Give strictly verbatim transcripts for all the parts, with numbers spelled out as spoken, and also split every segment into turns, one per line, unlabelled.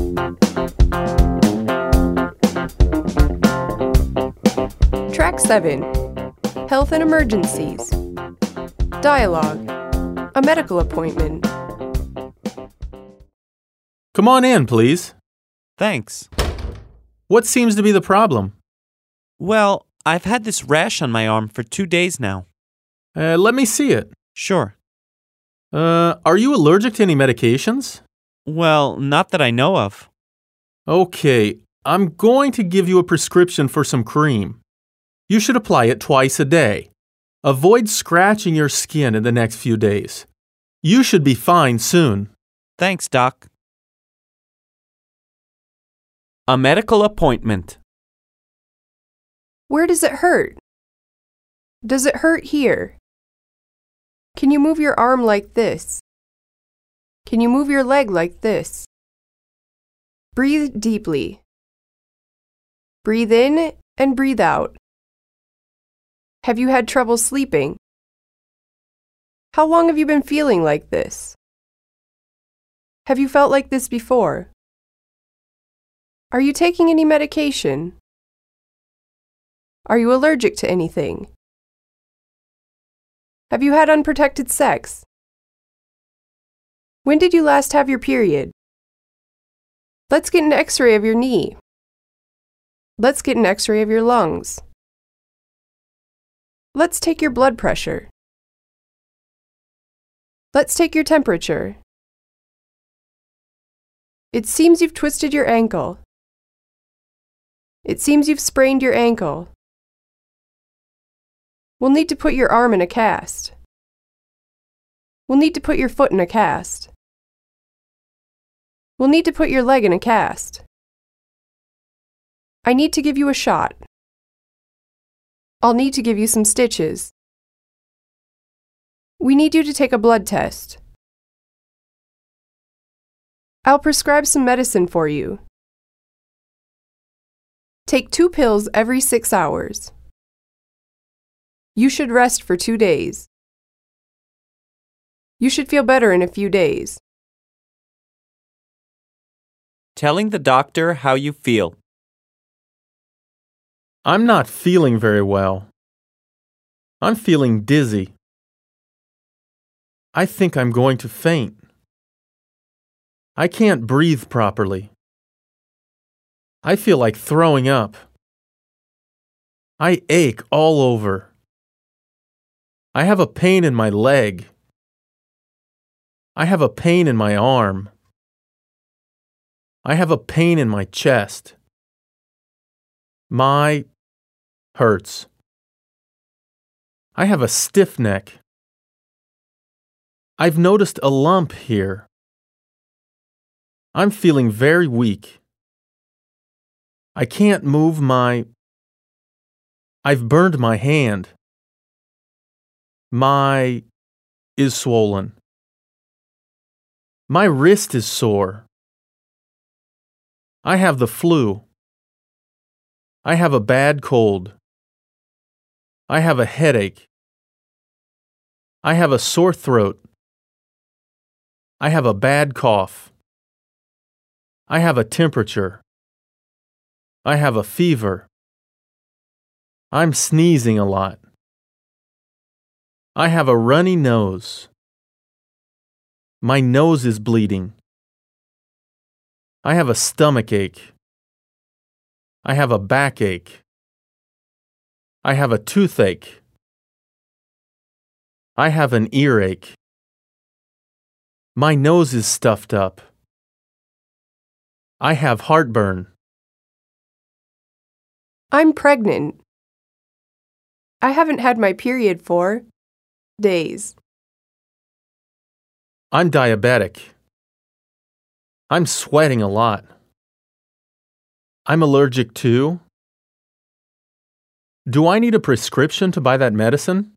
Track seven. Health and Emergencies. Dialogue. A medical appointment.
Come on in, please.
Thanks.
What seems to be the problem?
Well, I've had this rash on my arm for two days now.
Uh, let me see it.
Sure.
Uh, are you allergic to any medications?
Well, not that I know of.
Okay, I'm going to give you a prescription for some cream. You should apply it twice a day. Avoid scratching your skin in the next few days. You should be fine soon.
Thanks, Doc. A medical appointment.
Where does it hurt? Does it hurt here? Can you move your arm like this? Can you move your leg like this? Breathe deeply. Breathe in and breathe out. Have you had trouble sleeping? How long have you been feeling like this? Have you felt like this before? Are you taking any medication? Are you allergic to anything? Have you had unprotected sex? When did you last have your period? Let's get an x-ray of your knee. Let's get an x-ray of your lungs. Let's take your blood pressure. Let's take your temperature. It seems you've twisted your ankle. It seems you've sprained your ankle. We'll need to put your arm in a cast. We'll need to put your foot in a cast. We'll need to put your leg in a cast. I need to give you a shot. I'll need to give you some stitches. We need you to take a blood test. I'll prescribe some medicine for you. Take two pills every six hours. You should rest for two days. You should feel better in a few days.
Telling the doctor how you feel.
I'm not feeling very well. I'm feeling dizzy. I think I'm going to faint. I can't breathe properly. I feel like throwing up. I ache all over. I have a pain in my leg. I have a pain in my arm. I have a pain in my chest. My hurts. I have a stiff neck. I've noticed a lump here. I'm feeling very weak. I can't move my... I've burned my hand. My is swollen. My wrist is sore. I have the flu. I have a bad cold. I have a headache. I have a sore throat. I have a bad cough. I have a temperature. I have a fever. I'm sneezing a lot. I have a runny nose. My nose is bleeding. I have a stomach ache. I have a backache. I have a toothache. I have an earache. My nose is stuffed up. I have heartburn.
I'm pregnant. I haven't had my period for days.
I'm diabetic. I'm sweating a lot. I'm allergic to... Do I need a prescription to buy that medicine?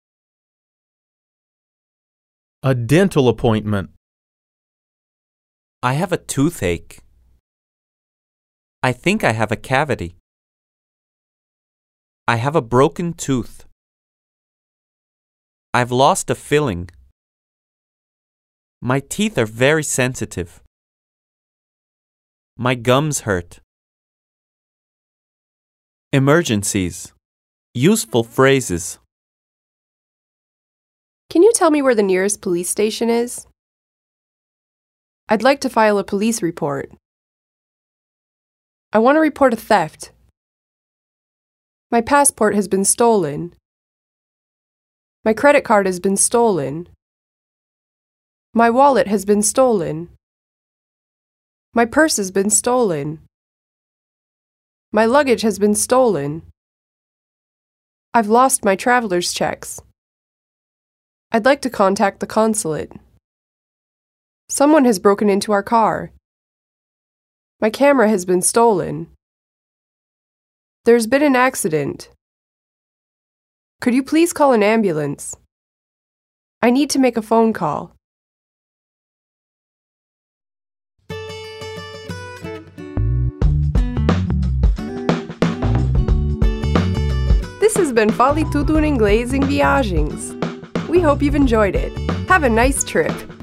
A dental appointment.
I have a toothache. I think I have a cavity. I have a broken tooth. I've lost a filling. My teeth are very sensitive. My gums hurt. Emergencies. Useful phrases.
Can you tell me where the nearest police station is? I'd like to file a police report. I want to report a theft. My passport has been stolen. My credit card has been stolen. My wallet has been stolen. My purse has been stolen. My luggage has been stolen. I've lost my traveler's checks. I'd like to contact the consulate. Someone has broken into our car. My camera has been stolen. There's been an accident. Could you please call an ambulance? I need to make a phone call. This has been Fale Tudo em Inglês em Viagens. We hope you've enjoyed it. Have a nice trip.